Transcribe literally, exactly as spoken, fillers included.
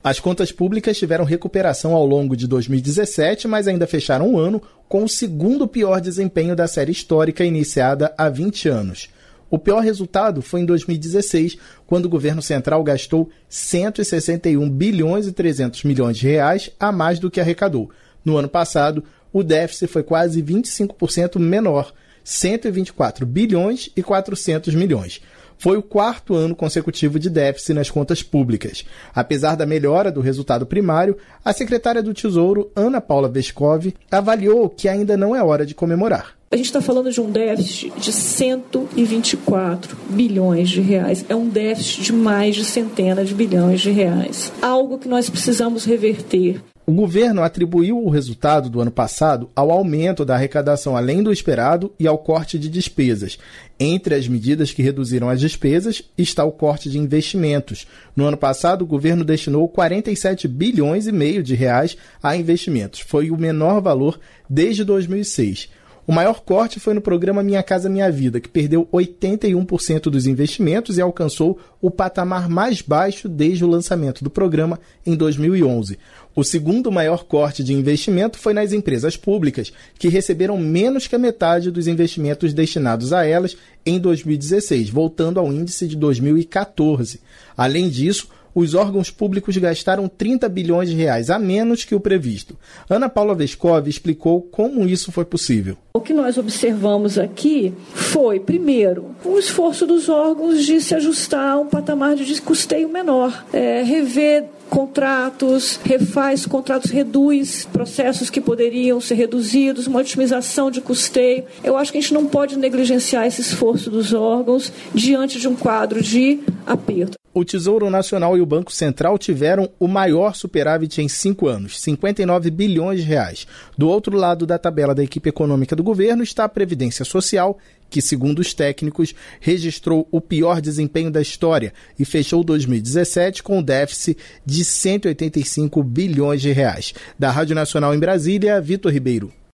As contas públicas tiveram recuperação ao longo de dois mil e dezessete, mas ainda fecharam o ano com o segundo pior desempenho da série histórica iniciada há vinte anos. O pior resultado foi em dois mil e dezesseis, quando o governo central gastou cento e sessenta e um bilhões e trezentos milhões de reais a mais do que arrecadou. No ano passado, o déficit foi quase vinte e cinco por cento menor, cento e vinte e quatro bilhões e quatrocentos milhões. Foi o quarto ano consecutivo de déficit nas contas públicas. Apesar da melhora do resultado primário, a secretária do Tesouro, Ana Paula Vescovi, avaliou que ainda não é hora de comemorar. A gente está falando de um déficit de cento e vinte e quatro bilhões de reais. É um déficit de mais de centenas de bilhões de reais. Algo que nós precisamos reverter. O governo atribuiu o resultado do ano passado ao aumento da arrecadação além do esperado e ao corte de despesas. Entre as medidas que reduziram as despesas está o corte de investimentos. No ano passado, o governo destinou quarenta e sete bilhões e meio de reais a investimentos. Foi o menor valor desde dois mil e seis. O maior corte foi no programa Minha Casa Minha Vida, que perdeu oitenta e um por cento dos investimentos e alcançou o patamar mais baixo desde o lançamento do programa em dois mil e onze. O segundo maior corte de investimento foi nas empresas públicas, que receberam menos que a metade dos investimentos destinados a elas em dois mil e dezesseis, voltando ao índice de dois mil e catorze. Além disso, os órgãos públicos gastaram trinta bilhões de reais a menos que o previsto. Ana Paula Vescovi explicou como isso foi possível. O que nós observamos aqui foi, primeiro, o esforço dos órgãos de se ajustar a um patamar de custeio menor, é, rever contratos, refaz contratos, reduz processos que poderiam ser reduzidos, uma otimização de custeio. Eu acho que a gente não pode negligenciar esse esforço dos órgãos diante de um quadro de aperto. O Tesouro Nacional e o Banco Central tiveram o maior superávit em cinco anos, cinquenta e nove bilhões de reais. Do outro lado da tabela da equipe econômica do governo está a Previdência Social, que, segundo os técnicos, registrou o pior desempenho da história e fechou dois mil e dezessete com um déficit de cento e oitenta e cinco bilhões de reais. Da Rádio Nacional em Brasília, Vitor Ribeiro.